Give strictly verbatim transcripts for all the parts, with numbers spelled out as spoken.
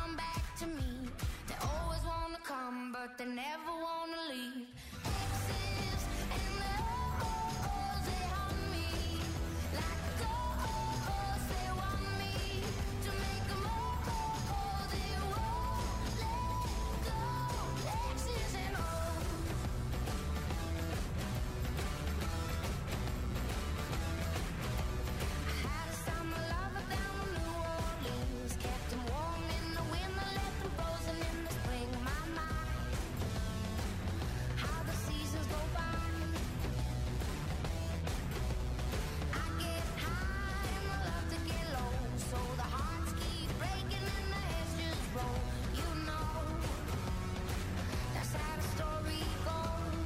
run back to me. They always wanna come, but they never wanna leave. Exes and the oh-ohs, they haunt me. Like the oh-ohs, they want me to make them oh-oh, they won't let go. Exes and oh. I had a summer lover down in New Orleans, kept him warm in the winter, left him frozen in the spring. My, my, how the seasons go by. I get high and I love to get low, so the hearts keep breaking and the heads just roll. You know, that's how the story goes.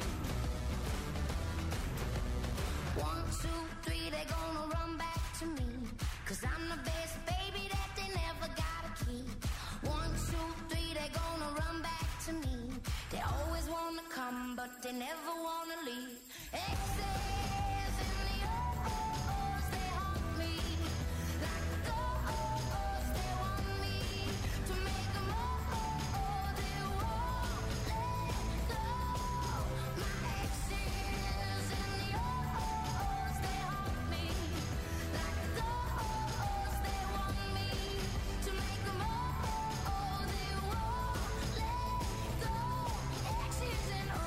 One, two, three, they gonna run back to me, 'cause I'm the best baby that they never gotta keep. One, two, three, they gonna run back to me. They always wanna come, but they never wanna leave. Exes and the oh-ohs, they haunt me. Like the oh-ohs, they want me to make them oh-oh, they won't let go. My exes and the oh-ohs, they haunt me. Like the oh-ohs, they want me to make them oh-oh, they won't let go. Exes and oh.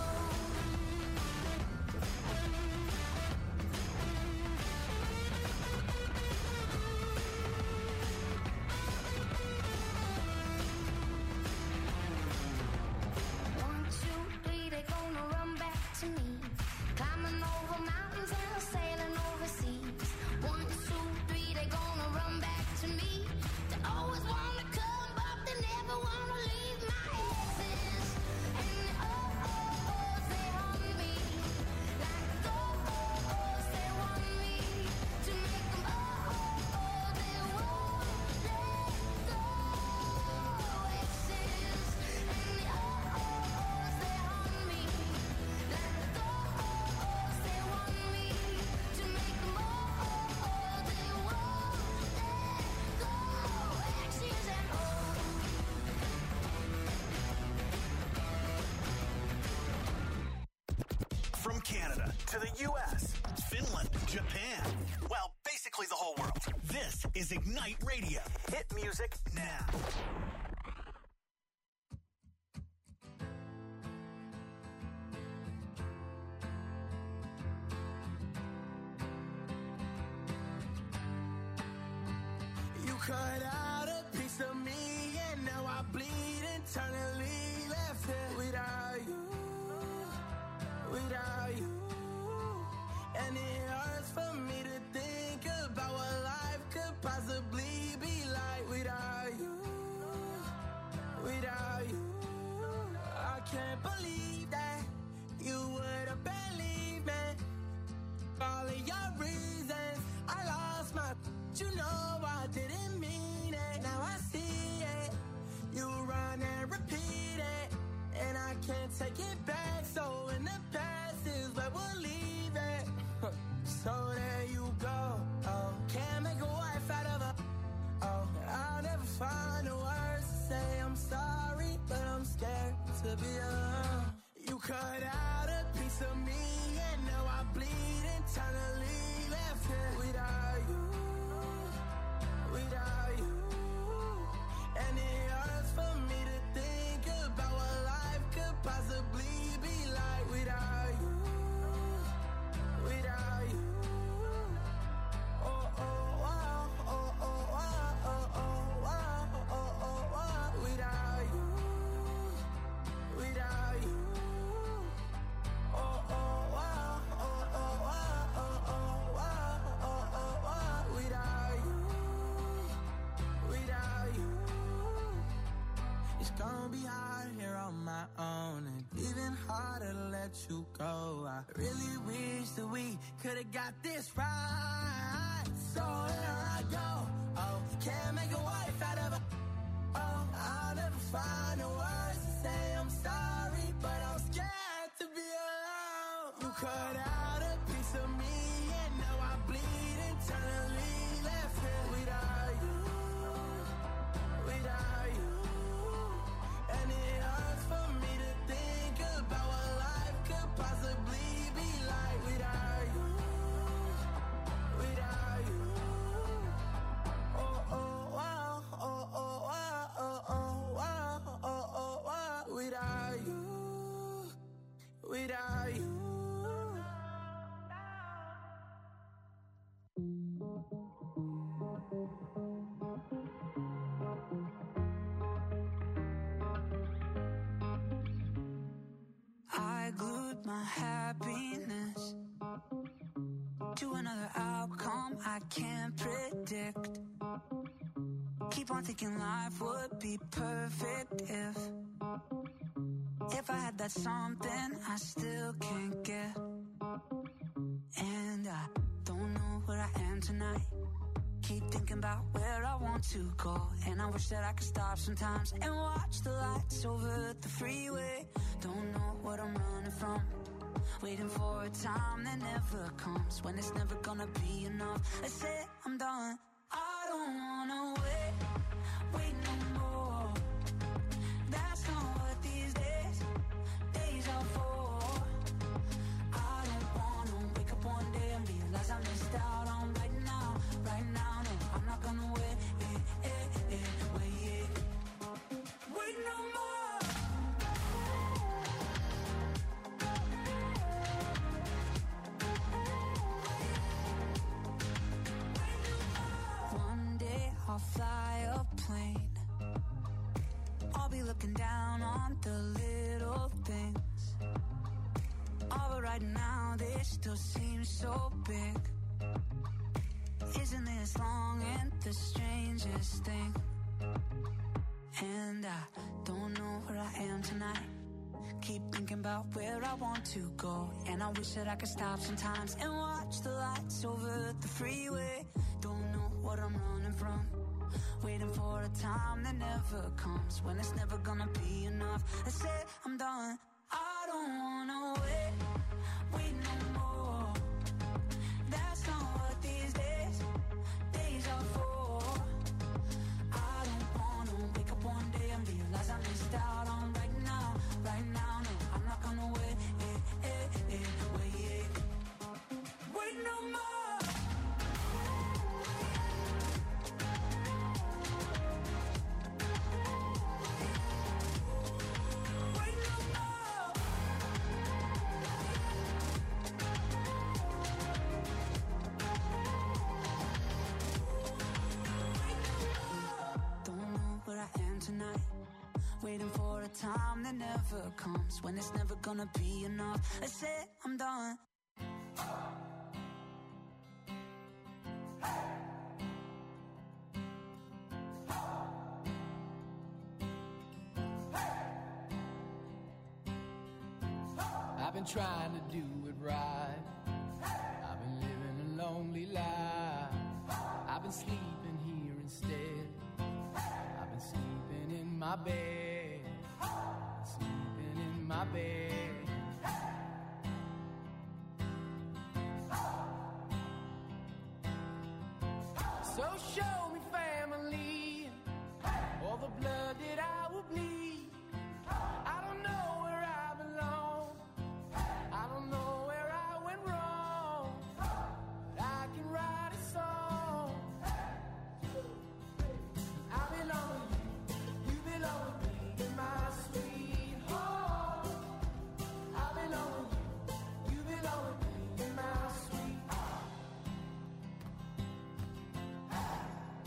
One, two, three, they gonna run back to me. Climbing over mountains and sailing overseas. One, two, three, they gonna run back to me. They always wanna come, but they never wanna leave. My exes and the oh-ohs, they haunt me. Like the oh-ohs, they want me to make them oh-oh, they won't let go. Exes and the oh-ohs, they haunt me. Like the oh-ohs, they want me to make them oh-oh, they won't let go. Exes and oh. From Canada to the U S, Finland, Japan. Well, basically the whole world. This is Ignite Radio. Hit music now. You cut out a piece of me, and now I bleed internally. Left here without you, without you. And it hurts for me to think about what life could possibly be like without you, without you. I can't believe that you would have believed me. All of your reasons, I lost my. You know I didn't mean it. Now I see it. You run and repeat it, and I can't take it back. So in the past is where we'll leave it. So there you go. Oh, can't make a wife out of a. Oh, I'll never find the words to say I'm sorry, but I'm scared to be alone. You cut out a piece of me, and now I bleed internally. Left here without you, without you. And it hurts for me to think about what life could possibly be like without you, without you. Oh, oh, oh, oh, oh, oh, oh, oh, oh, oh, oh, oh, without you, without you. Oh, oh, oh, oh, oh, oh, oh, oh, oh, oh, oh, without you, without you. It's gonna be hard here on my own, and even harder to let you go. I really wish that we could've got this right. So here I go. Oh, can't make a wife out of a. Oh, I'll never find the words to say I'm sorry, but I'm scared to be alone. You cut out a piece of me, and now I bleed internally. Left here without you, without you. happiness to another outcome I can't predict. Keep on thinking life would be perfect if If I had that something I still can't get. And I don't know where I am tonight. Keep thinking about where I want to go. And I wish that I could stop sometimes and watch the lights over the freeway. Don't know what I'm running from. Waiting for a time that never comes, when it's never gonna be enough. I say I'm done. I don't wanna wait, wait no more. That's not what these days, days are for. I don't wanna wake up one day and realize I missed out on right now, right now. No, I'm not gonna wait, eh, eh, eh, wait, wait no more. I'll fly a plane. I'll be looking down on the little things. All but right now they still seem so big. Isn't this long and the strangest thing? And I don't know where I am tonight. Keep thinking about where I want to go. And I wish that I could stop sometimes and watch the lights over the freeway. Don't know what I'm running from. Waiting for a time that never comes, when it's never gonna be enough. I say I'm done. I don't wanna wait, wait no more. That's not what these days, days are for. I don't wanna wake up one day and realize I missed out on right now, right now. No, I'm not gonna wait, eh, eh, eh, wait, wait no more. Tonight, waiting for a time that never comes, when it's never gonna be enough. I say I'm done. I've been trying to do it right. I've been living a lonely life. I've been sleeping here instead. I've been sleeping in my bed, sleeping in my bed. So show me family, all the blood that I will bleed. I don't know where I belong, I don't know where I went wrong, but I can write a song. I belong with you, you belong with me, in my sweet home. I belong with you, you belong with me, in my sweet home.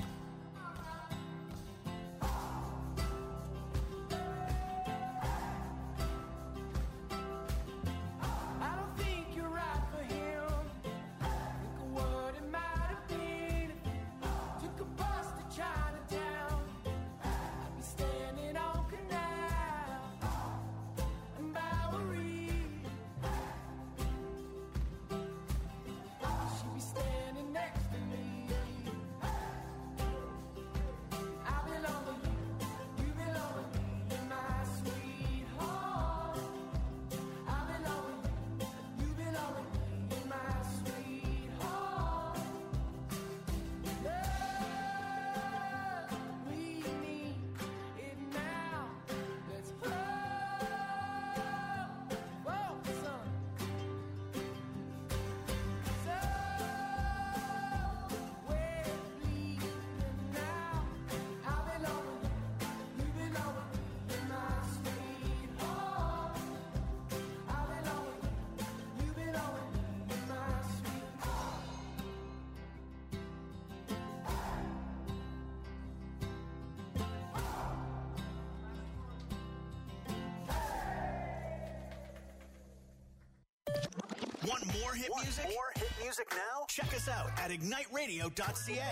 Want more hit Want music? more hit music now? Check us out at ignite radio dot c a.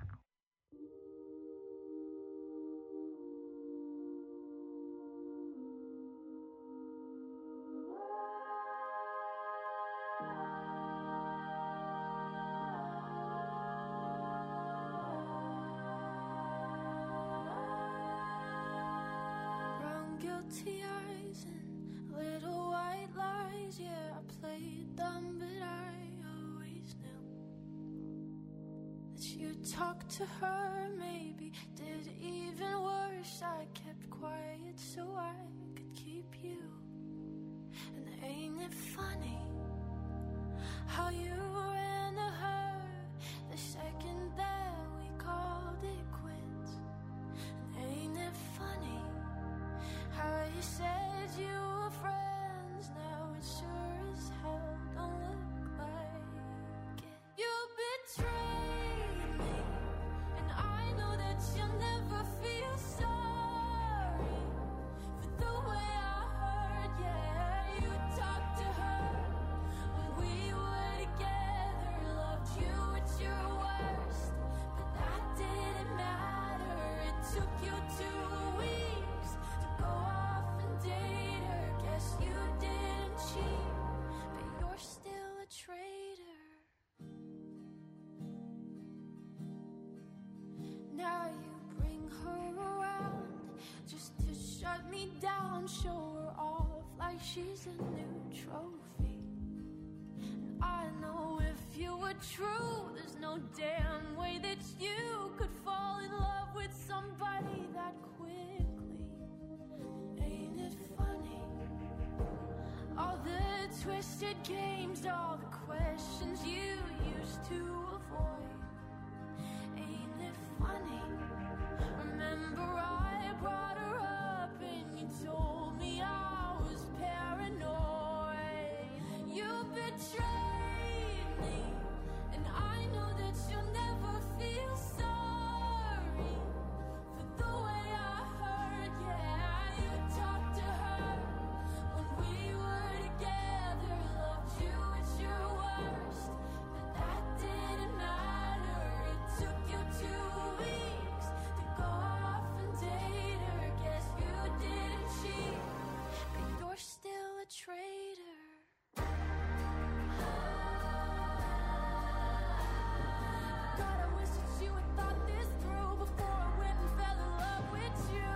Brown guilty eyes and little white lies. Yeah, I played dumb, but I always knew that you talked to her. Maybe did even worse. I kept quiet so I could keep you. And ain't it funny how you ran to her the second that we called it quits? And ain't it funny how you said you were friends? Now it sure as hell don't look like it. You betrayed me, and I know that you'll never feel sorry for the way I hurt. Yeah, you talked to her when we were together, loved you at your worst, but that didn't matter. It took you two weeks to go off and date her. Guess you didn't cheat, but you're still a traitor. Now you bring her around just to shut me down, show her off like she's a new trophy. And I know if you were true, there's no damn way that you could fall in love with somebody that quickly. Ain't it funny? All the twisted games, all the questions you used to avoid. Ain't it funny? Remember I brought her up and you told me I was paranoid. You betrayed me, and I know that you'll never feel sorry for the way I hurt. Yeah, you talked to her when we were together, loved you at your worst, but that didn't matter. It took you two weeks to go off and date her. Guess you didn't cheat, but you're still a traitor. God, I wish that you had thought this through before I went and fell in love with you.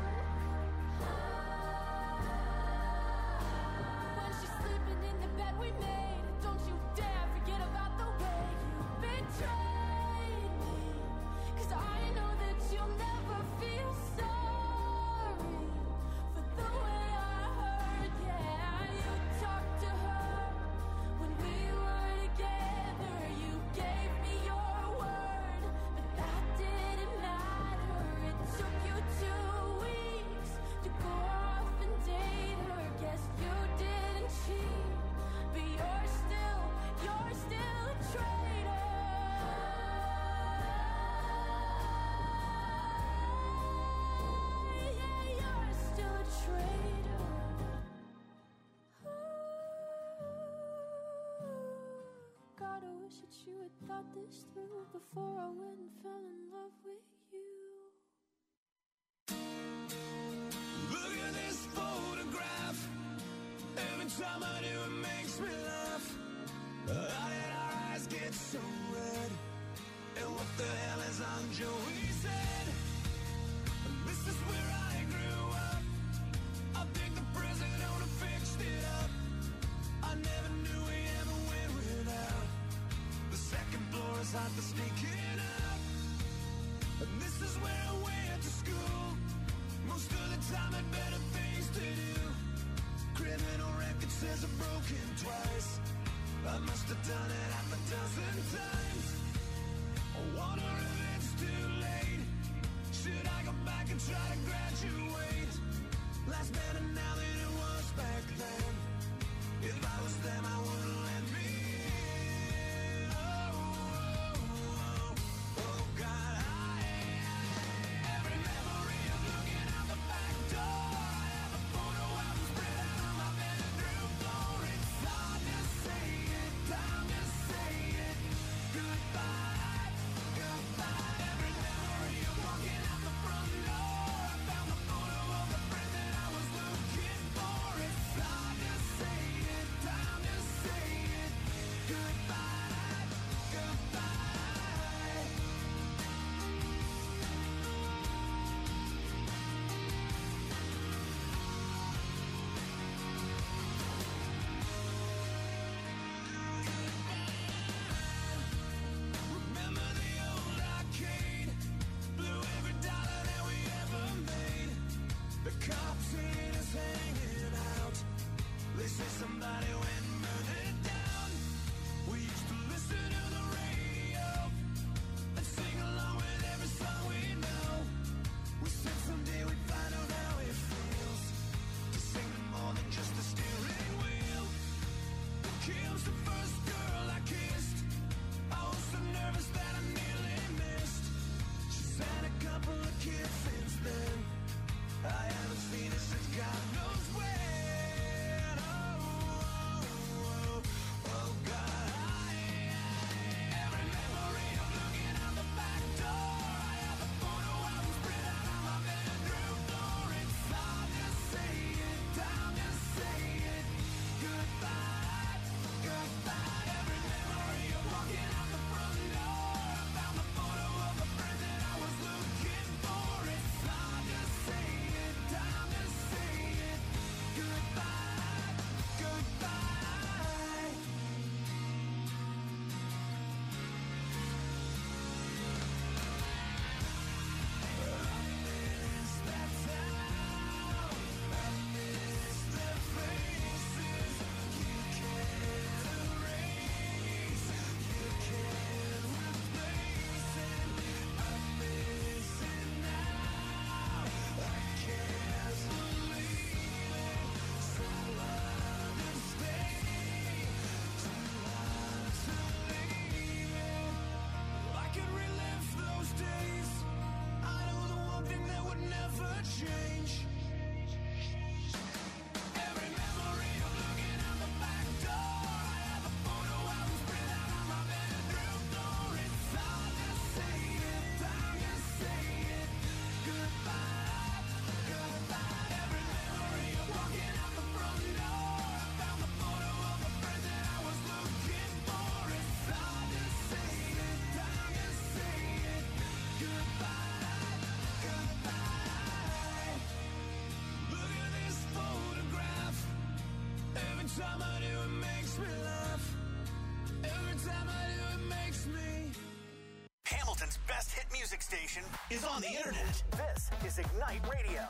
When she's sleeping in the bed we made, don't you dare forget about the way you betrayed me. 'Cause I know that you'll never feel sorry for the way I hurt. Yeah, you talked to her when we were together. You gave me your word, but that didn't matter. It took you two weeks to go off and date her. Guess you didn't cheat, but you're still, you're still a traitor. Yeah, you're still a traitor. God, I wish that you had thought this through before I went and fell in love with you. Look at this photograph. Every time I do, it makes me laugh. How did our eyes get so red? And what the hell is on Joey's head? This is where I grew up. I think the president owner fixed it up. I never knew we ever went without. The second floor is hot for sneaking up. And this is where I went to school. Most of the time had better things to do. Criminal record says I've broken twice. I must have done it half a dozen times. I wonder if it's too late. Should I go back and try to graduate? Life's better now than it was back then. If I was them, I wouldn't let me in. Oh, oh, oh, oh, God, I every memory of looking out the back door. I have a photo album spread out on my bedroom floor. It's hard to say information is on the internet. This is Ignite Radio.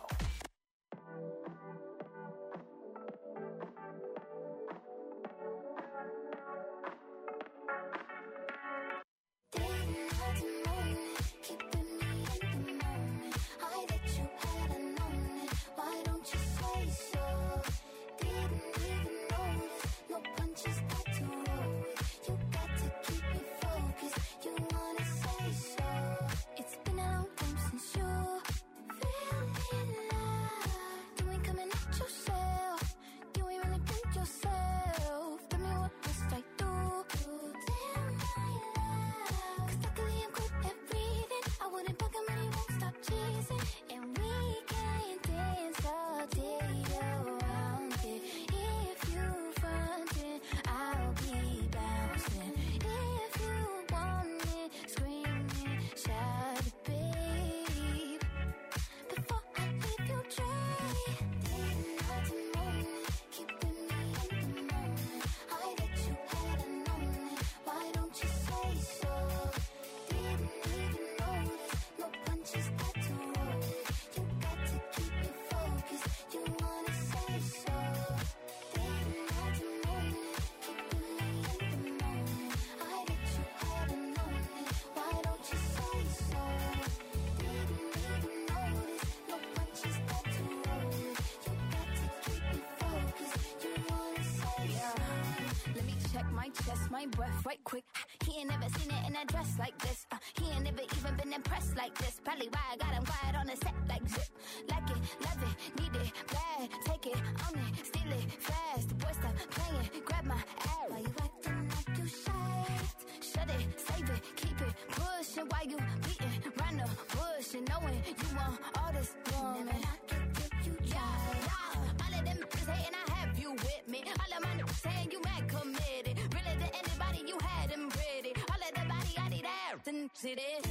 My breath right quick. He ain't never seen it in a dress like this. Uh, he ain't never even been impressed like this. Probably why I got him quiet on the set like zip. Like it, love it, need it, bad. Take it, own it, steal it, fast. The boy stop playing, grab my ass. Why you acting like you shy? Shut it, save it, keep it pushing. Why you beating round the bush and knowing you want all this woman? Never knock it till you try. Yeah, all of them is hating, I have you with me. All of my niggas saying you mad committed. Really to anybody you had them pretty. All of the body I need out and see this.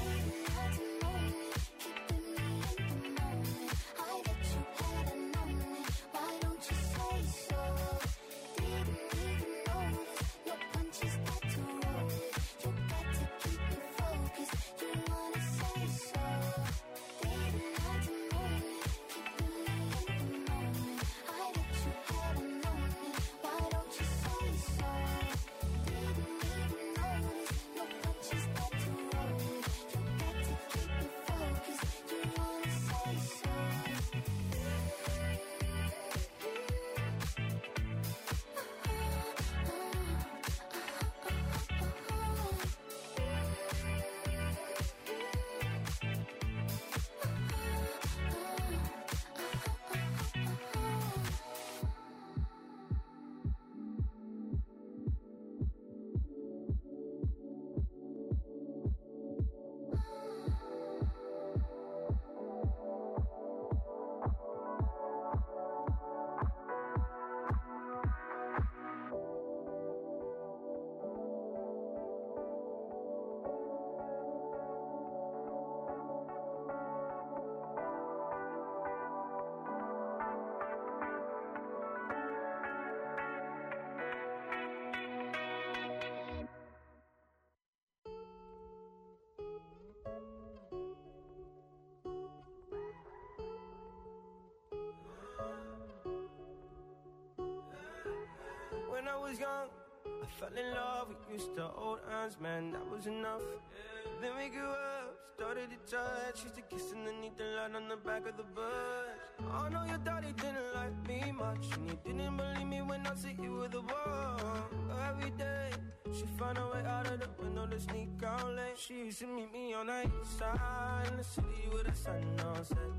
When I was young, I fell in love. We used to hold hands, man, that was enough. Then we grew up, started to touch. Used to kiss underneath the light on the back of the bus. I know your daddy didn't like me much, and you didn't believe me when I said you were the one. Every day, she found a way out of the window to sneak out late. She used to meet me on the east side in the city with the sun on set.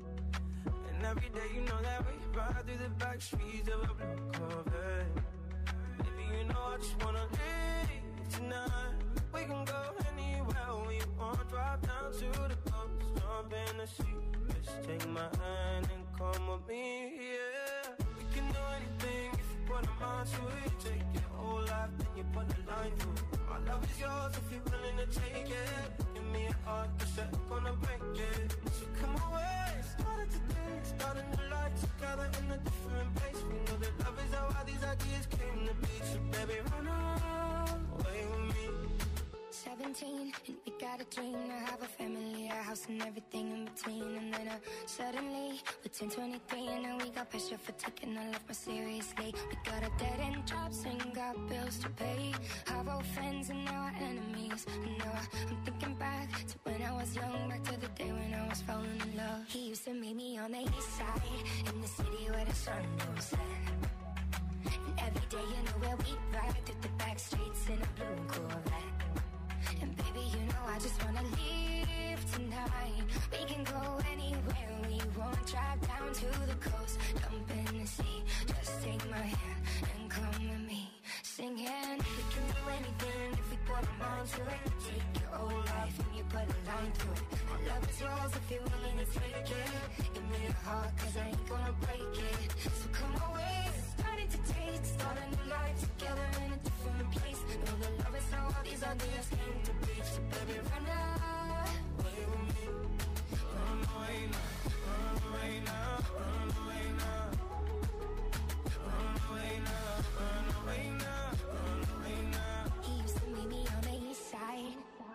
And every day, you know that we ride through the back streets of a blue Corvette. Baby, you know I just wanna leave tonight. We can go anywhere we want. Drive down to the coast, jump in the sea. Just take my hand and come with me, yeah. We can do anything if you put a mind to it. Take your whole life, then you put the line through it. My love is yours if you're willing to take it. Give me a heart, cause I'm gonna break it. So come away, started today, starting the life together in a different place. We know that love is how all these ideas came to be. So baby, run away with me. Seventeen, and we got a dream to have a family, a house and everything in between. And then uh, suddenly, we're ten twenty-three, and now we got pressure for taking our life more seriously. We got a dead-end jobs and got bills to pay. Our old friends and now our enemies. And now I, I'm thinking back to when I was young, back to the day when I was falling in love. He used to meet me on the east side, in the city where the sun don't set. And every day, you know where we ride through the back streets in a blue Corvette. And baby, you know I just wanna leave tonight. We can go anywhere we want. Drive down to the coast, jump in the sea. Just take my hand and come with me, singing. We can do anything if we put our mind to it. Take your old life and you put a line through it. My love is yours if you're willing to take it. Give me your heart, cause I ain't gonna break it. So come away, starting to taste, start a new life together in a different place. Know the love is how all these ideas came to be. So baby, run away with me. Run away now, run away now, run away now. Run away now, run away now, run away now. He used to meet me on the east side.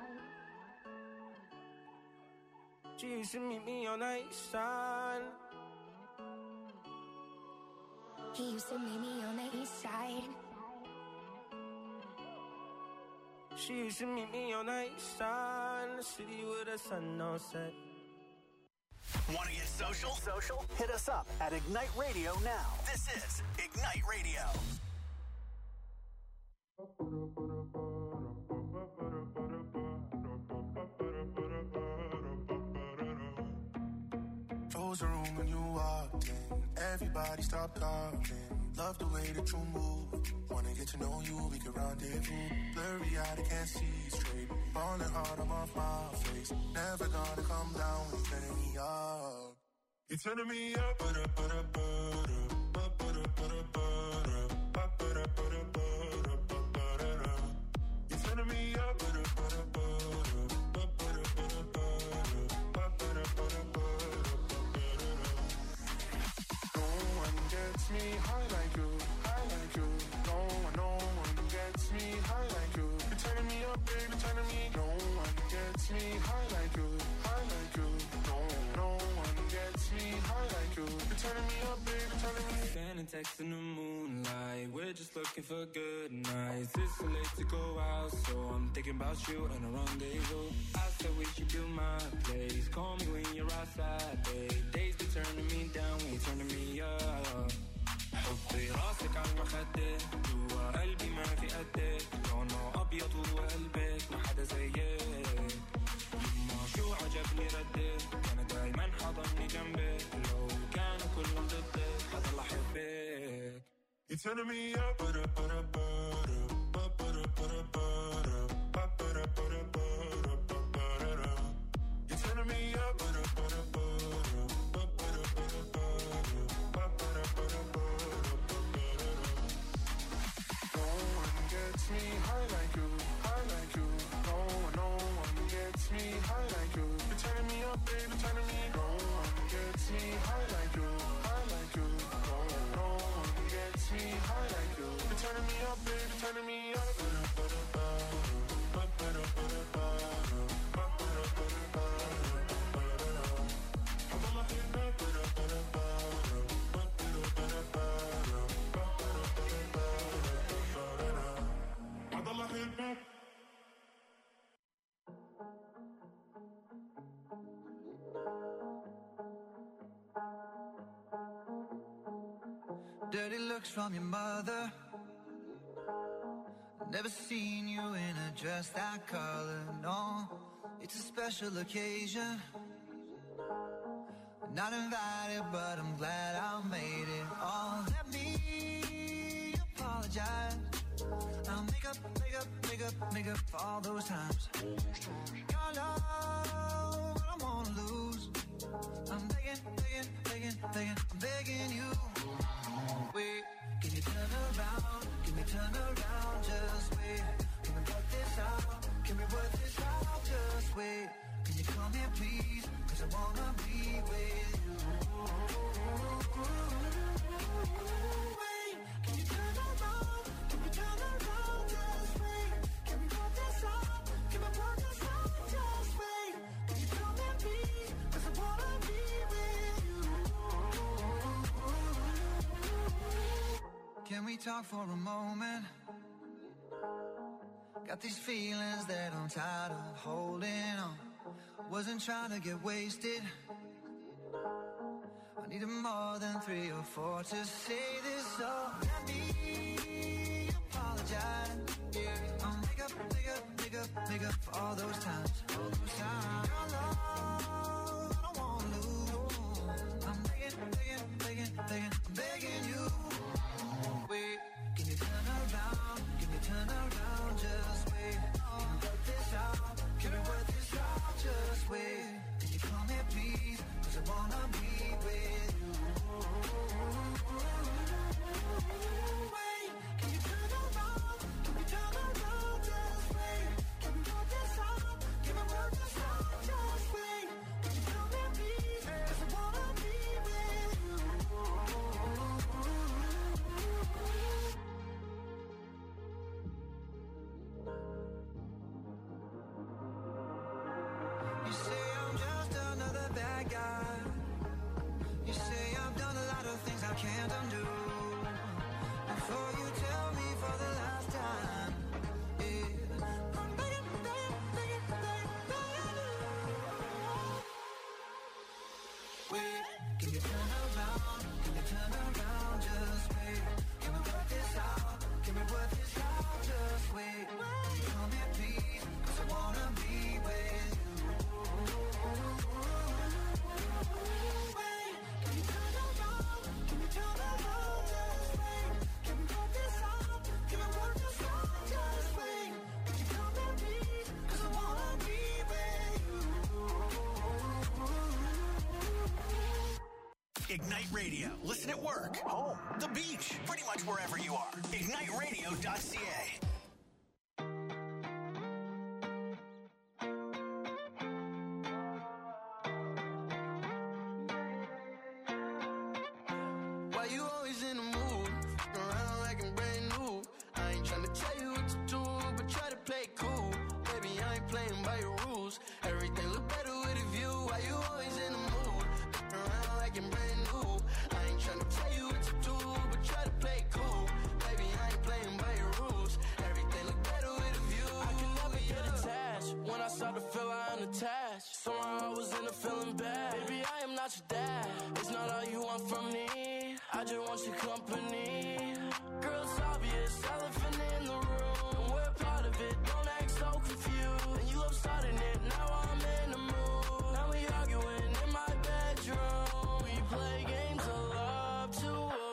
She used to meet me on the east side. He used to meet me on the east side. She used to meet me on the east side, in the city where the sun don't set. Want to get social? Social? Hit us up at Ignite Radio now. This is Ignite Radio. Froze the room when you walked in. Everybody stopped talking. Love the way that you move. Wanna get to know you, we can rendezvous. Blurry eyed, I can't see straight. Falling hard, I'm off my face. Never gonna come down when you're turning me up. You're turning me up, but up, but up, but up, but up, but up, but up, but up, but up. You're turning me up, but up, but up, but up, but up, but up, but up, but up. No one gets me high like you, high like you. No one, no one gets me high like you. You're turning me up, baby, turning me. No one gets me high like you, high like you. No, no one gets me high like you. You're turning me up, baby, turning me. Standing text in the moonlight, we're just looking for good nights. It's so late to go out, so I'm thinking about you and a rendezvous. I said we should do my place. Call me when you're outside, babe. Days be turning me down when you're turning me up. حطي راسك على المخدة جوا قلبي ما في قدك لونه أبيض وقلبك ما حدا زيك يما شو عجبني ردك أنا دايما حضني جنبك لو كانوا كلهم ضدك حضل أحبك. You're turning me up, but up, but up, but up, but up, but up, but up, but up, but up, but up. You're turning me up, but up, but up, but up, but up, but up, but up, but up. No one gets me high like you, high like you. No one, no one gets me high like you. You're turning me up, baby, turning me. No one gets me high like you, high like you. No, no one gets me high like you. You're turning me up, baby, turning me up. Dirty looks from your mother. Never seen you in a dress that color, no. It's a special occasion. Not invited, but I'm glad I made it. Oh, let me apologize. I'll make up, make up, make up, make up for all those times. Your love, I don't wanna lose. I'm begging, begging, begging, begging, I'm begging you. Wait, can you turn around? Can we turn around? Just wait. Can we work this out? Can we work this out? Just wait. Can you come here, please? Cause I wanna be with you. Wait, can you turn around? Can we turn around? Just wait. Can we work this out? Can we work this out? Just wait. Can you come here, please? can we talk for a moment? Got these feelings that I'm tired of holding on. Wasn't trying to get wasted. I needed more than three or four to say this, so let me apologize. Yeah, I'll make up, make up, make up, make up for all those times, all those times. Your love, I don't wanna lose. I'm begging, begging, begging, begging, I'm begging you. Wait, can you turn around? Can you turn around? Just wait. Can we work this out? Can we work this out? Just wait. Can you come here, please? 'Cause I wanna be with you. Wait, can you turn around? Can we turn around? Just wait. Can we work this out? Can we work this out? Just wait. Can you come here, please? 'Cause I wanna be with you. You say I'm just another bad guy. You say I've done a lot of things I can't undo. Before you tell me for the last time, yeah, I'm begging, begging, begging, begging, begging you. Wait, can you turn around? Can you turn around? Just wait. Can we work this out? Can we work this out? Just wait. Can you come here, please? 'Cause I wanna be with you. Wait, can you turn around? Can you turn around? Just wait. Can we work this out? Can we work this out? Just wait. Can you come here, please? 'Cause I wanna be with you. Ignite Radio. Listen at work, home, the beach, pretty much wherever you are. ignite radio dot c a. Why you always in the mood? Around like I'm brand new. I ain't tryna tell you what to do, but try to play it cool. Baby, I ain't playing by your rules. Everything look better with a view. Why you always in the mood? Around like I'm brand new. I ain't tryna tell you what to do, but try to play it cool. Baby, I ain't playing by your rules. Everything look better with a view. I can never get attached. When I start to feel I'm attached, somehow I was in a feeling bad. Baby, I am not your dad. It's not all you want from me. I just want your company. Girl, it's obvious, elephant in the room, and we're part of it. Don't act so confused. And you love starting it, now I'm in the mood. Now we arguing in my bedroom. We play games of love to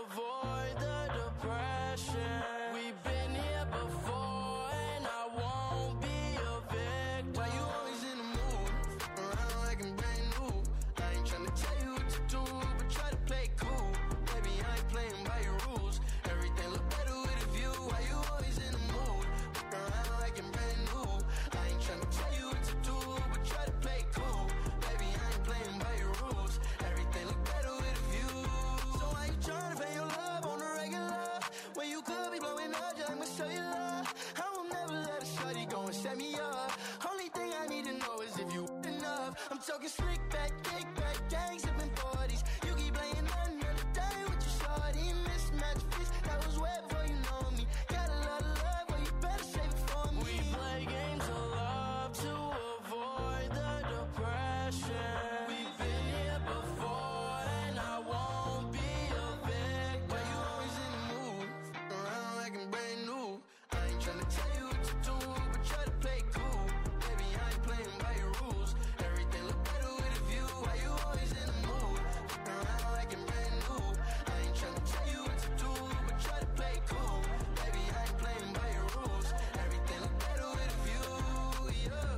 avoid the depression. We've been here before, and I won't be a victim. Why you always in the mood? Around like I'm brand new. I ain't tryna tell you what to do, but try to play it cool. Baby, I ain't playing by your rules. Everything look better with a view. Why you always in the mood? Around like I'm brand new. I ain't tryna tell you what to do, but try to play it cool. Baby, I ain't playing by your rules. Everything look better with a view. So why you tryna pay your love on the regular? When you could be blowing up just like my cellular. I will never let a shorty go and set me up. Only thing I need to know is if you enough. I'm talking slick back, kick back, gang sipping forties. You keep playing another day with your shorty. Mismatch fits, that was way before you know me. Got a lot of love, but you better save it for me. We play games of love to avoid the depression. We've been here before, and I won't be a victim. Why you always in the mood? Around like I'm brand new. I ain't tryna tell you what to do, but try to play it cool. Baby, I ain't playing by your rules. Everything look better with a view. Why you always in the mood? Around like I'm brand new. I ain't tryna tell you what to do, but try to play it cool. Baby, I ain't playing by your rules. Everything look better with a view, yeah.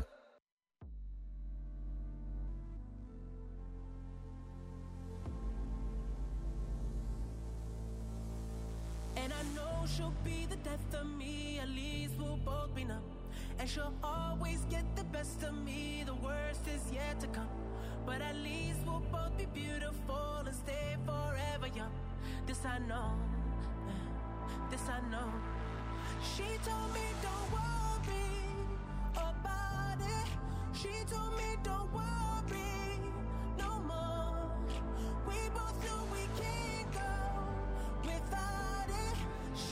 And I know she'll be the death of me, at least we'll both be numb. And she'll always get the best of me, the worst is yet to come. But at least we'll both be beautiful and stay forever young. This I know, this I know. She told me don't worry about it. She told me don't worry no more. We both knew we can't go without it.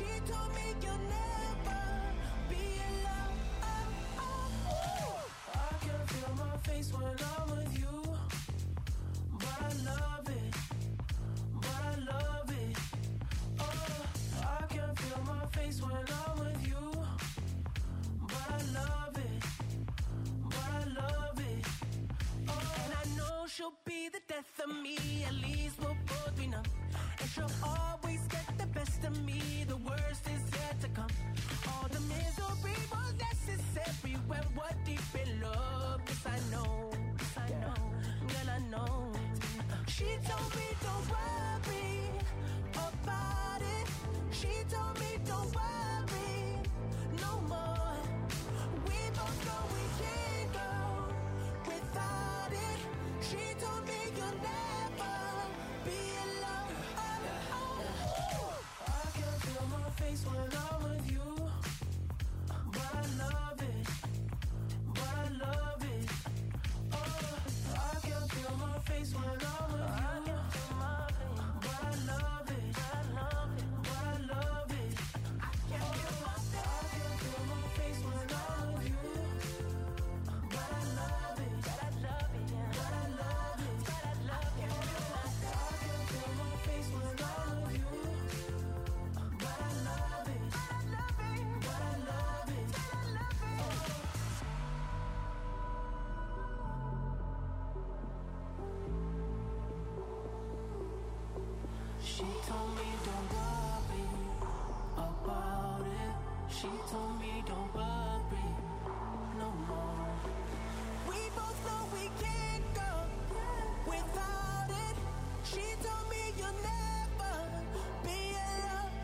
death of me, at least we'll both be numb. And she'll always get the best of me, the worst is yet to come. All the misery was necessary when we're deep in love. Yes, I know, yes, I know, girl, I know. She told me don't worry about it. She told me don't worry no more. We both know we can't go without it. She told me you'll never be alone. Oh, oh. I can feel my face when I'm with you, but I love it, but I love it. Oh, I can feel my face when I'm with you. She told me don't worry about it. She told me don't worry no more. We both know we can't go without it. She told me you'll never be alone.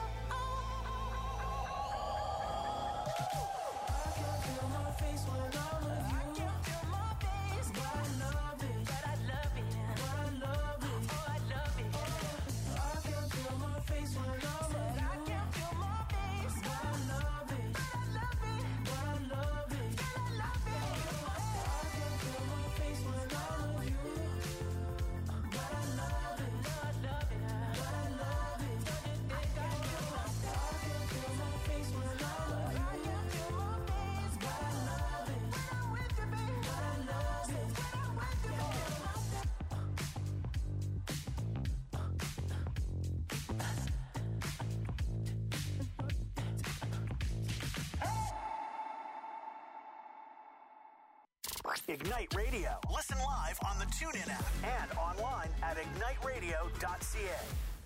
I can feel my face when I'm with you. I can feel my face, but I love it, but I love it, but I love it, oh I love it. I can feel my face when I'm with you. I can feel my face, but I love it, but I love it, but I love it, but I love it. I can feel my face when I'm with you, but I love it, but I love it, but I love it. I can feel my face when I'm with you. I can feel my face, but I love it, when I'm with you, baby, but I love it, when I'm with you, baby. Ignite Radio. Listen live on the TuneIn app and online at ignite radio dot c a.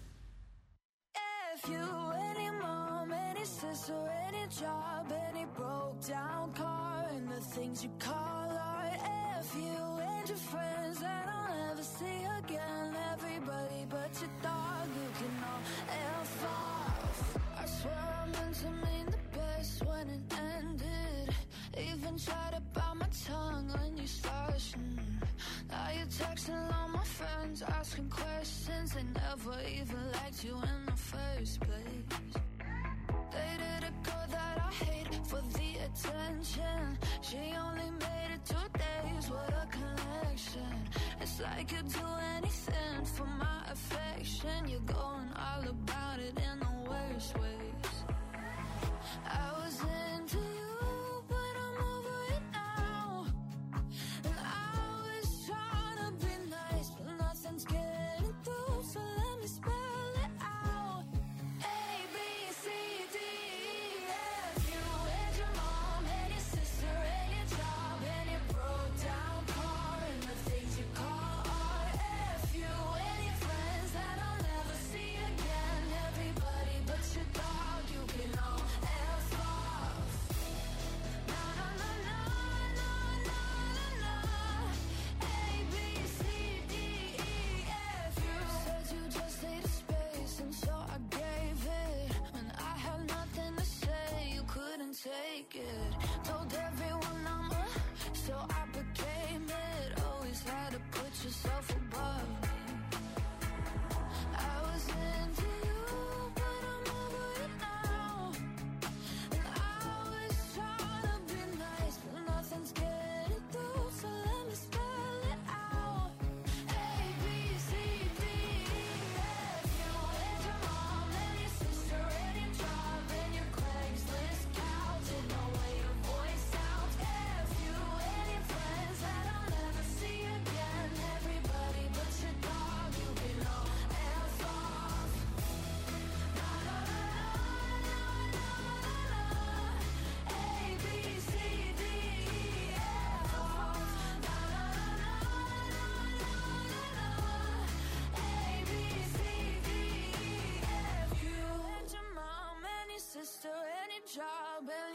If you, any mom, any sister, any job, any broke down car, and the things you call art. If you and your friends that I'll never see again, everybody but your dog, you can all F off. I swear I meant to mean the best when it ended. Even tried to bite my tongue when you started. Mm. Now you're texting all my friends, asking questions. They never even liked you in the first place. Dated a girl that I hate for the attention. She only made it two days, what a connection. It's like you'd do anything for my affection. You're going all about it in the worst ways. I was into you, but I'm over it now. And I was trying to be nice, but nothing's getting through, so let me spell it out. A, B, C, D, E, F. You and your mom and your sister and your job and your broke down car and the things you call art. F. You and your friends that I'll never see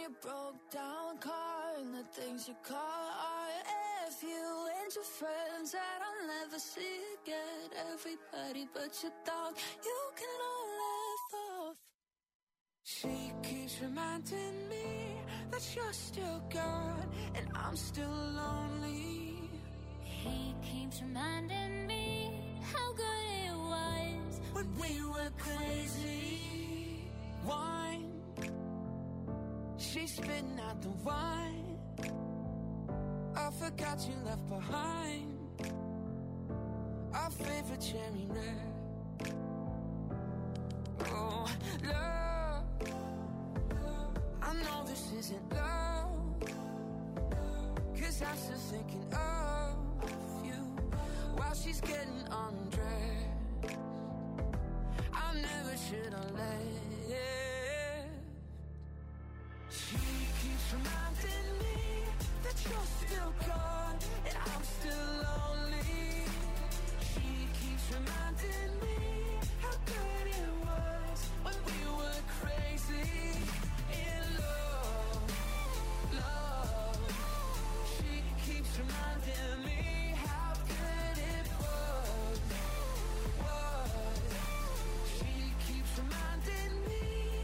your broke down car and the things you call art. If you and your friends that I'll never see again, everybody but your dog, you can all laugh off. She keeps reminding me that you're still gone and I'm still lonely. He keeps reminding me how good it was when we were crazy. Wine, she's spitting out the wine. I forgot you left behind our favorite cherry red. Oh, love, I know this isn't love, 'cause I'm still thinking of you while she's getting undressed. I never should have left. She keeps reminding me that you're still gone and I'm still lonely. She keeps reminding me how good it was when we were crazy in love, love. She keeps reminding me how good it was, was. She keeps reminding me.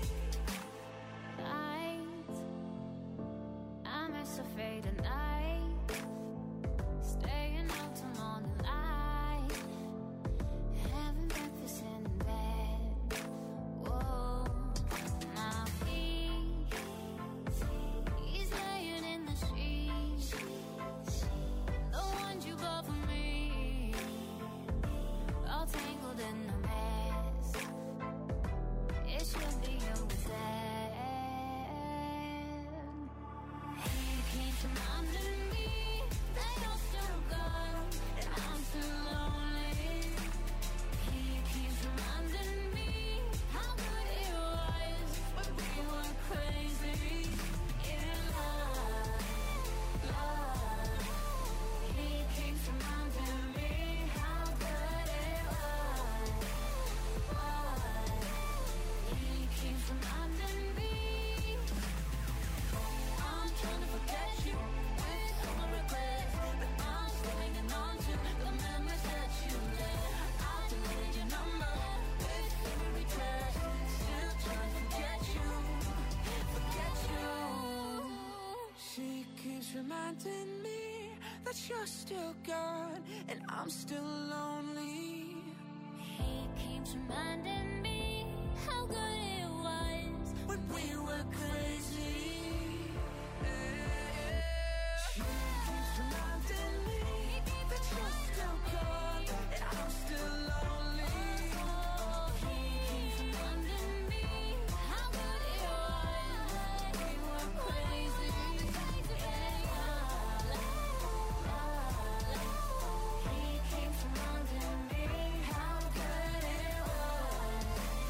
Night, I'm as afraid at night, staying out till morning light, having breakfast in bed. Whoa, now he, he's laying in the sheets, the ones you bought for me, all tangled in a mess. It should be over then. He keeps reminding me that you're still gone and I'm still lonely. He keeps reminding me how good it was when we were crazy in love, love. He keeps reminding me how good it was, was. He keeps reminding me. I'm trying to forget you with all my regrets, but I'm still hanging on to the memories that you left. I deleted your number with every text, still trying to forget you, forget you. She keeps reminding me that you're still gone and I'm still lonely. He keeps reminding me how good it was when we were crazy. She keeps reminding me that you're still gone and I'm still lonely. He keeps reminding me how good it was when we were crazy. He keeps reminding me how good it was.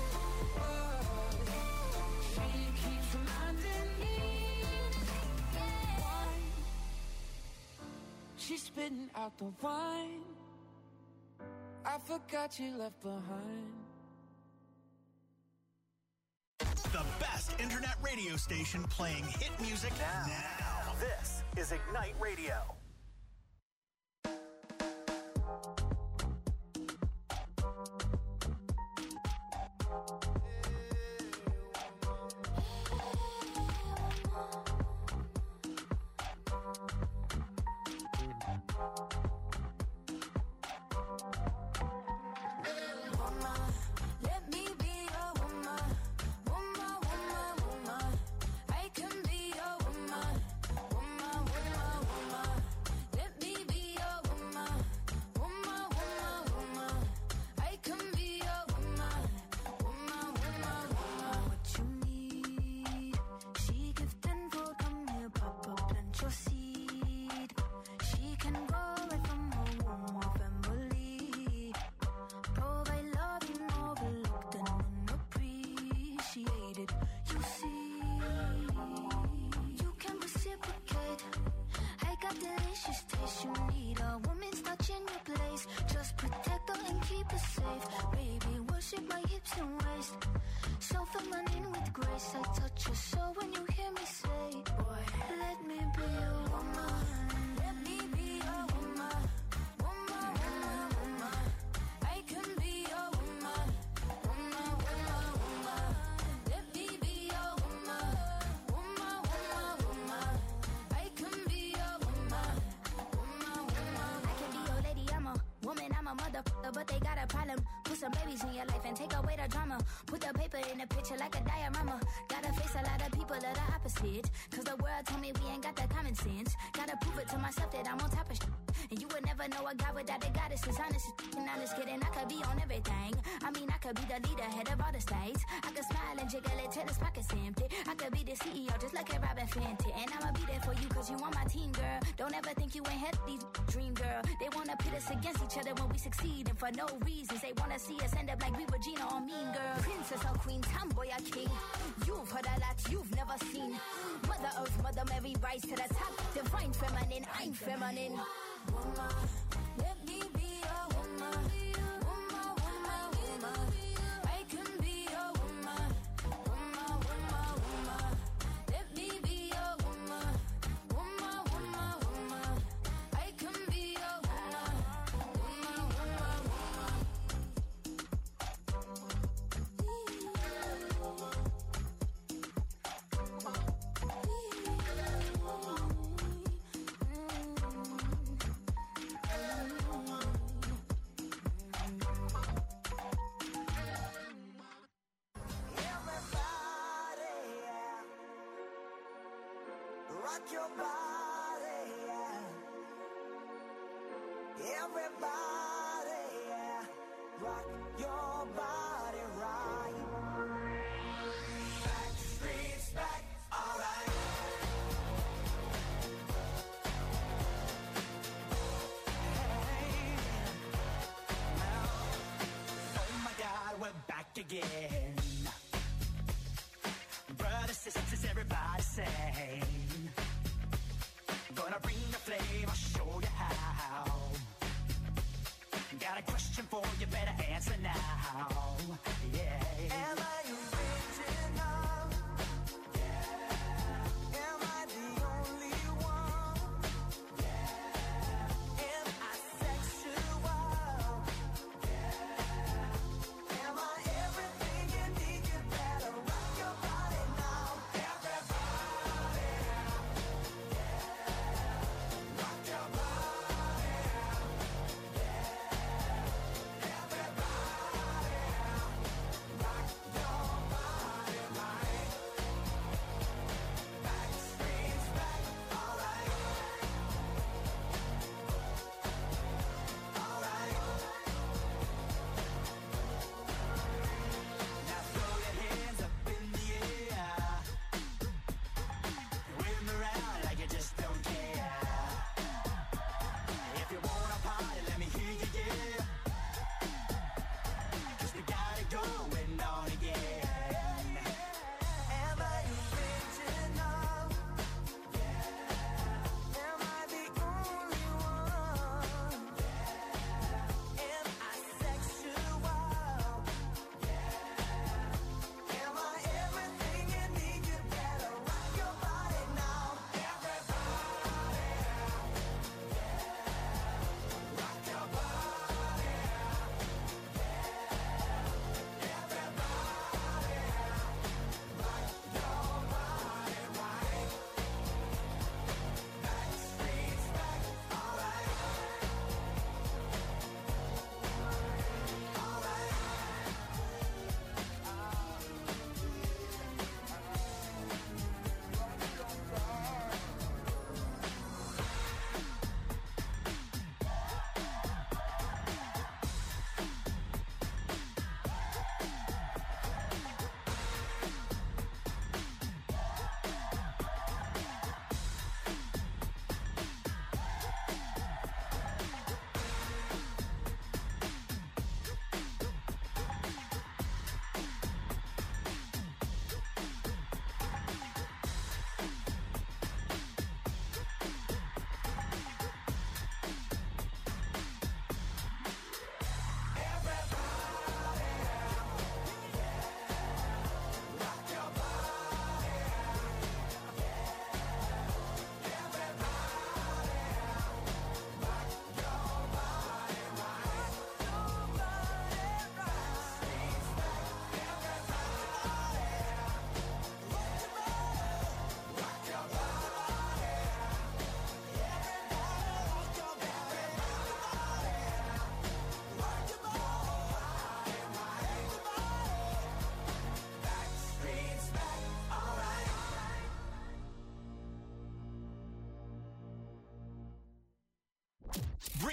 She keeps reminding me. She's spitting out the wine I forgot you left behind. The best internet radio station playing hit music now. now. This is Ignite Radio. Woman, let me be your woman. Woman, woman, woman. I can be your woman. Woman, woman, woman. shape my hips and waist. So feminine with grace. I touch your soul when you hear me say, boy, let me be a woman. Let me be a woman. Woman, woman, woman. I can be a woman. Woman, woman, woman. Let me be a woman. Woman, woman, woman. I can be a woman. Woman, woman. I can be your lady, I'm a woman, I'm a motherfucker, but they got a problem. Put some babies in your life and take away the drama. Put the paper in the picture like a diorama. Gotta face a lot of people that are opposite. Cause the world told me we ain't got the common sense. Gotta prove it to myself that I'm on top of shit. And you would never know a guy without a goddess is honest. And I'm just kidding, I could be on everything. I mean, I could be the leader, head of all the states. I could smile and jiggle it till his pockets empty. I could be the C E O just like a Robin Fenty. And I'ma be there for you cause you on my team, girl. Don't ever think you ain't had these dream, girl. They wanna pit us against each other when we succeed. And for no reasons, they wanna see us end up like we were Gina or Mean Girl. Princess or queen, tomboy or king. You've heard a lot you've never seen. Mother Earth, Mother Mary, rise to the top. Divine feminine, I'm feminine. Woman, let me be a woman. Woman, woman, woman. I can be a woman. Woman, woman, woman. Let me be a woman. Woman, woman, woman. I can be a woman. Woman, woman, woman. Rock your body, yeah. Everybody, yeah. Rock your body right. Backstreet's back, alright. Hey, now, oh my God, we're back again. Brothers, sisters, everybody say, gonna bring the flame, I'll show you how. Got a question for you, better answer now. Yeah. Am I original? Yeah. Am I the only one? Yeah. Am I sexual? Yeah. Am I everything you need? You better rock your body now. Everybody. Rock your body. Everybody.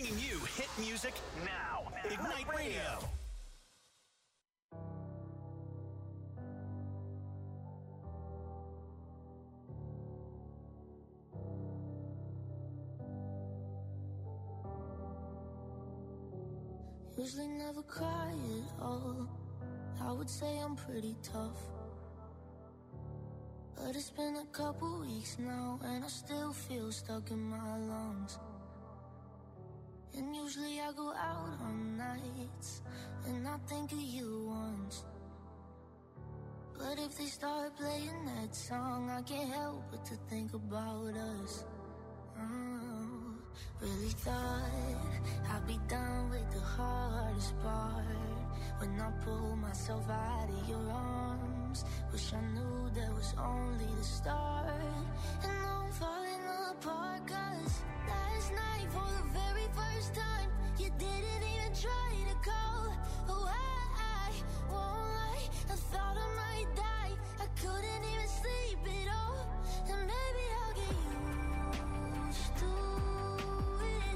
bringing you hit music now. Ignite Radio. Usually never cry at all. I would say I'm pretty tough, but it's been a couple weeks now and I still feel stuck in my lungs. And usually I go out on nights and I think of you once, but if they start playing that song, I can't help but to think about us. Oh, really thought I'd be done with the hardest part when I pulled myself out of your arms. Wish I knew that was only the start. And now I'm falling apart, cause last night for the very first time you didn't even try to call. Oh, I, I won't lie, I thought I might die. I couldn't even sleep at all. And maybe I'll get used to it,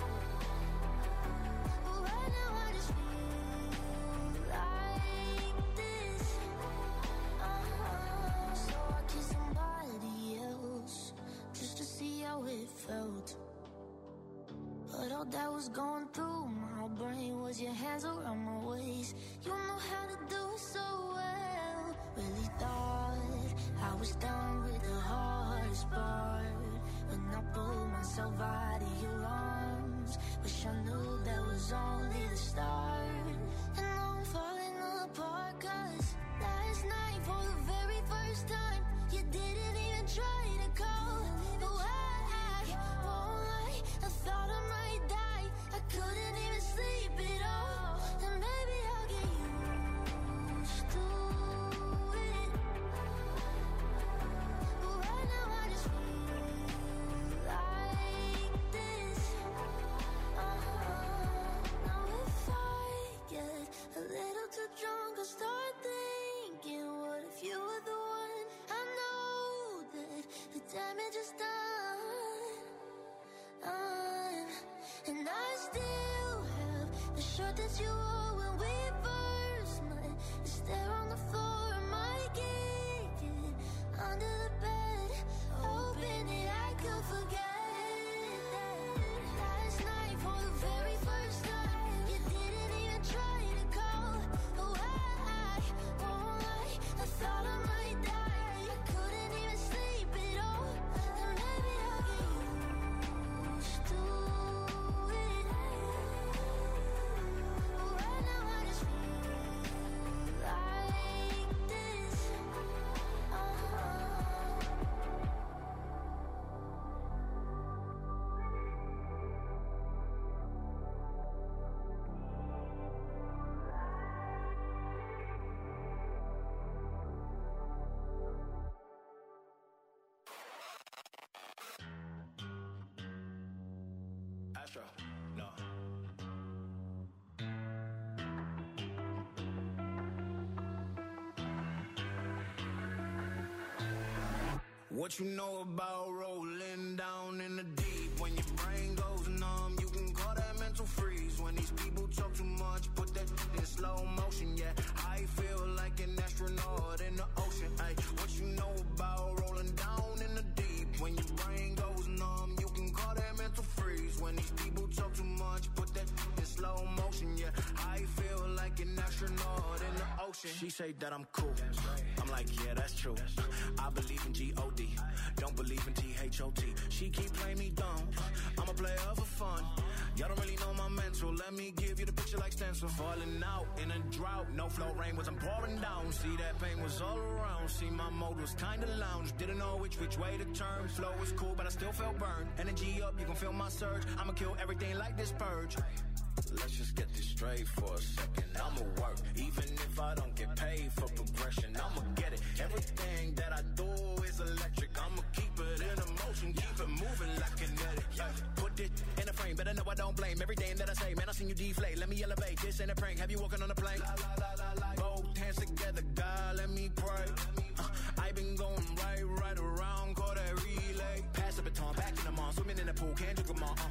but right now I just feel like this. Uh-huh. So I kissed somebody else just to see how it felt, but all that was going through my brain was your hands around my waist. You know how to do it so well. Really thought I was done with the hardest part when I pulled myself out of your arms. Wish I knew that was only the start. And now I'm falling apart, cause last night for the very first time you didn't even try to call. Oh, I, I won't lie, I thought I might die. I couldn't even sleep at all. And maybe I'll get used to it, but right now I just feel like this. Uh-huh. Now if I get a little too drunk, I'll start thinking, what if you were the one? I know that the damage is done, done. And I still have the shirt that you wore when we first met. It's there on the floor, I might kick it under the bed, hoping that I could forget that last night for the very first time you didn't even try to call. Oh, I, I won't lie, I thought I might die. I couldn't even sleep at all. And maybe I'll get used to it, but right now I just feel like this. Uh-huh. Astro, no. What you know about rolling down in the deep? When your brain goes numb, you can call that mental freeze. When these people talk too much, put that in slow motion. Yeah, I feel like an astronaut in the ocean. Ay, what you know about rolling down in the deep? When your brain goes numb, you can call that mental freeze. When these people talk too much, put that in slow motion. Yeah, I feel like an astronaut in the ocean. She say that I'm cool. I'm like, yeah, that's true. I believe in G O D, don't believe in T H O T. She keep playing me dumb, I'm a player for fun. Y'all don't really know my mental, let me give you the picture like stencil. Falling out in a drought, no flow, rain wasn't pouring down. See, that pain was all around, see, my mode was kinda lounge. Didn't know which which way to turn, flow was cool but I still felt burned. Energy up, you can feel my surge, I'ma kill everything like this purge. Let's just get this straight for a second. I'ma work, even if I don't get paid for progression. I'ma get it. Everything that I do is electric. I'ma keep it in motion, keep it moving like kinetic. Yeah. Put it in a frame, better know I don't blame everything that I say. Man, I seen you deflate. Let me elevate. This ain't a prank. Have you walking on a plane? La, la, la, la, la. Both hands together, God, let me pray. Uh, I been going right, right around, call that relay. Pass the baton, back in the mall, swimming in the pool, can't drink them all. Uh.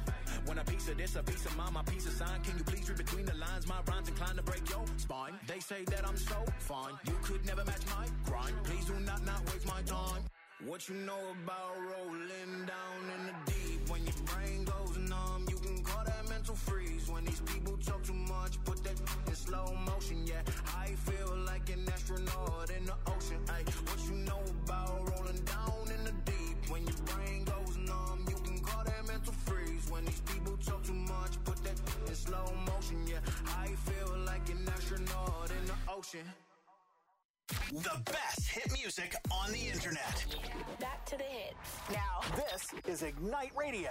Want a piece of this, a piece of mine, my piece of sign. Can you please read between the lines? My rhymes inclined to break your spine. They say that I'm so fine, you could never match my grind. Please do not not waste my time. What you know about rolling down in the deep? When your brain goes numb, you can call that mental freeze. When these people talk too much, put that in slow motion. Yeah, I feel like an astronaut in the ocean. Ay, what you know about rolling down in the deep? When your brain goes numb, you can call that mental freeze. When these people talk too much, put that in slow motion. Yeah, I feel like an astronaut in the ocean. The best hit music on the internet. Back to the hits. Now, this is Ignite Radio.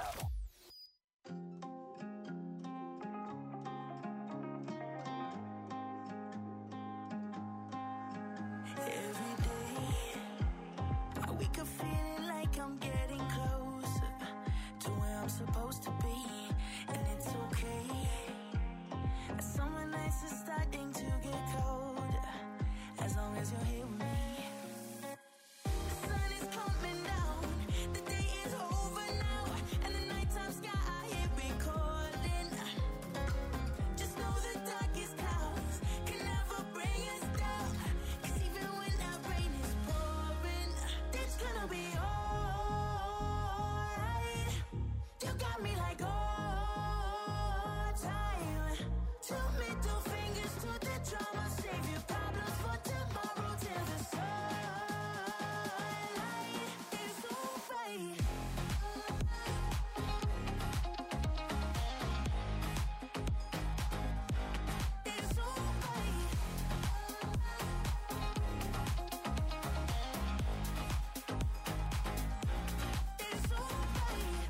Every day, I wake up feeling like I'm getting closer to where I'm supposed to be, and it's okay. Summer nights are starting to get colder, as long as you're here with me. The sun is coming down, the day is over now, and the nighttime sky here be calling. Just know the darkest clouds can never bring us down, 'cause even when that rain is pouring, it's gonna be alright. You got me like all time. Two middle fingers to the drama, save your problems for tomorrow till the sunlight is alright. It's alright. It's alright.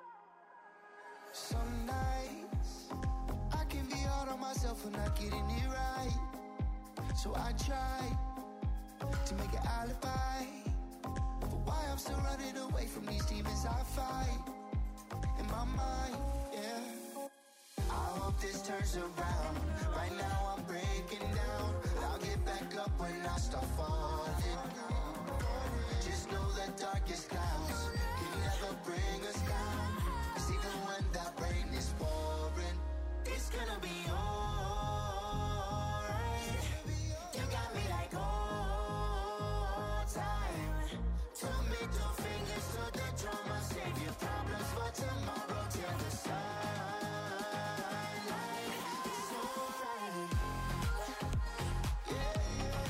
Some nights I can be hard on myself for not getting it right. So I try to make an alibi for why I'm still running away from these demons I fight in my mind, yeah. I hope this turns around. Right now I'm breaking down. I'll get back up when I start falling. Just know the darkest clouds can never bring us down, 'cause even when that rain is pouring, it's gonna be alright. You got me like all time. Two middle fingers to the drama, save your problems for tomorrow till the sunlight. It's alright. Yeah, yeah,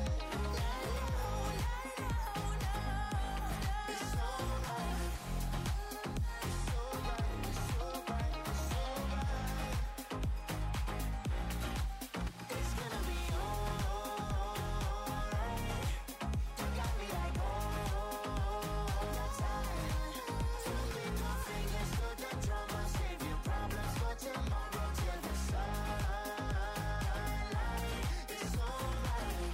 yeah. It's alright. It's alright. It's alright. It's alright. It's gonna be alright. You got me like all the time. Two middle fingers to the drama, save your problems for tomorrow till the sunlight. It's alright.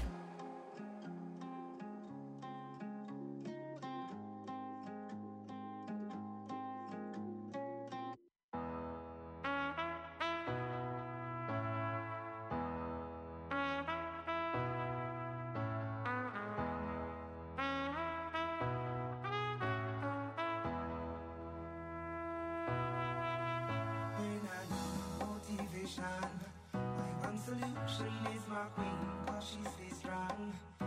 When I need motivation, my one solution is my queen, 'cause she stays strong.